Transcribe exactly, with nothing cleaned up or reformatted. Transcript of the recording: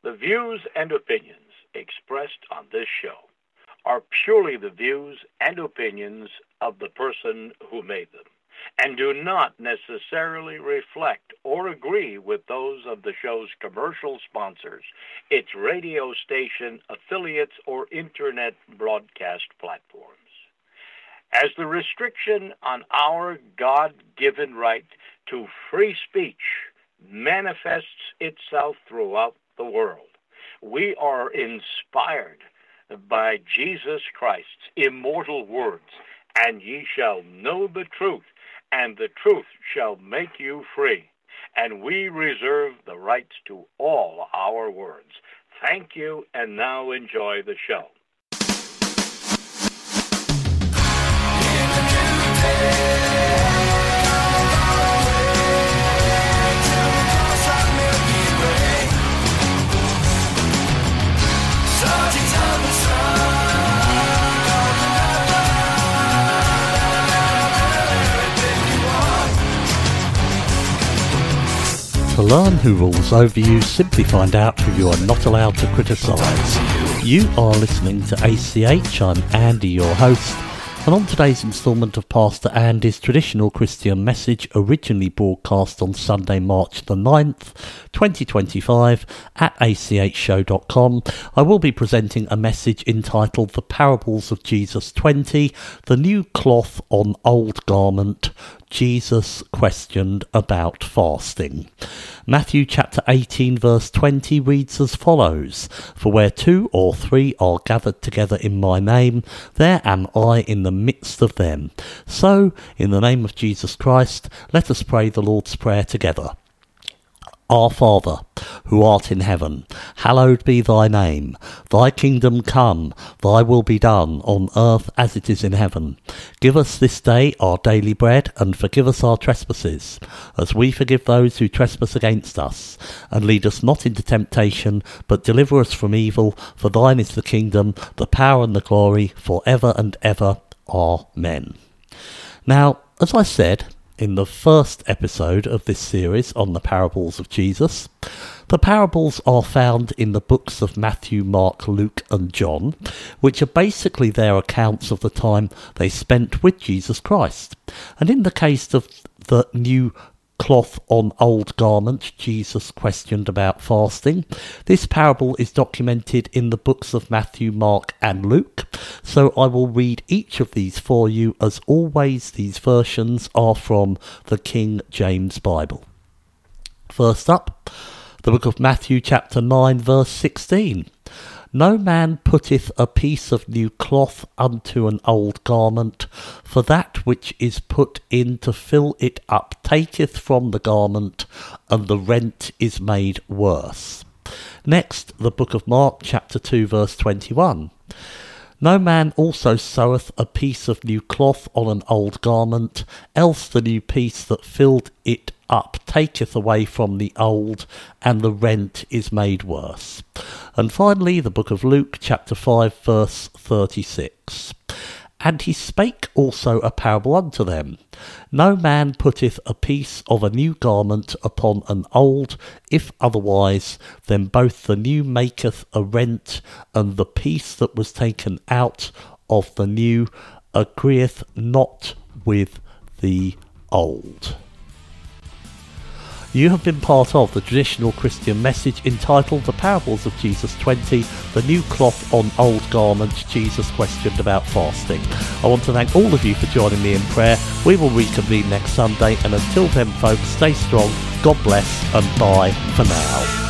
The views and opinions expressed on this show are purely the views and opinions of the person who made them, and do not necessarily reflect or agree with those of the show's commercial sponsors, its radio station, affiliates, or internet broadcast platforms. As the restriction on our God-given right to free speech manifests itself throughout the world, we are inspired by Jesus Christ's immortal words, and ye shall know the truth, and the truth shall make you free. And we reserve the rights to all our words. Thank you, and now enjoy the show. To learn who rules over you, simply find out who you are not allowed to criticise. You are listening to A C H. I'm Andy, your host, and on today's instalment of Pastor Andy's traditional Christian message, originally broadcast on Sunday, March the ninth, twenty twenty-five, at a c h show dot com, I will be presenting a message entitled The Parables of Jesus twenty, The New Cloth on Old Garment, Jesus questioned about fasting. Matthew chapter eighteen verse twenty reads as follows: For where two or three are gathered together in my name, there am I in the midst of them. So, in the name of Jesus Christ, let us pray the Lord's Prayer together. Our Father, who art in heaven, hallowed be thy name. Thy kingdom come, thy will be done, on earth as it is in heaven. Give us this day our daily bread, and forgive us our trespasses, as we forgive those who trespass against us. And lead us not into temptation, but deliver us from evil. For thine is the kingdom, the power and the glory, for ever and ever. Amen. Now, as I said in the first episode of this series on the parables of Jesus, the parables are found in the books of Matthew, Mark, Luke and John, which are basically their accounts of the time they spent with Jesus Christ. And in the case of the new cloth on old garment, Jesus questioned about fasting, this parable is documented in the books of Matthew, Mark and Luke, so I will read each of these for you. As always, these versions are from the King James Bible. First up, the book of Matthew chapter nine verse sixteen. No man putteth a piece of new cloth unto an old garment, for that which is put in to fill it up taketh from the garment, and the rent is made worse. Next, the book of Mark chapter two verse twenty-one. No man also seweth a piece of new cloth on an old garment, else the new piece that filled it up taketh away from the old, and the rent is made worse. And finally, the book of Luke chapter five verse thirty-six. And he spake also a parable unto them. No man putteth a piece of a new garment upon an old, if otherwise, then both the new maketh a rent, and the piece that was taken out of the new agreeth not with the old. You have been part of the traditional Christian message entitled The Parables of Jesus twenty, The New Cloth on Old Garment, Jesus questioned about fasting. I want to thank all of you for joining me in prayer. We will reconvene next Sunday, and until then folks, stay strong, God bless, and bye for now.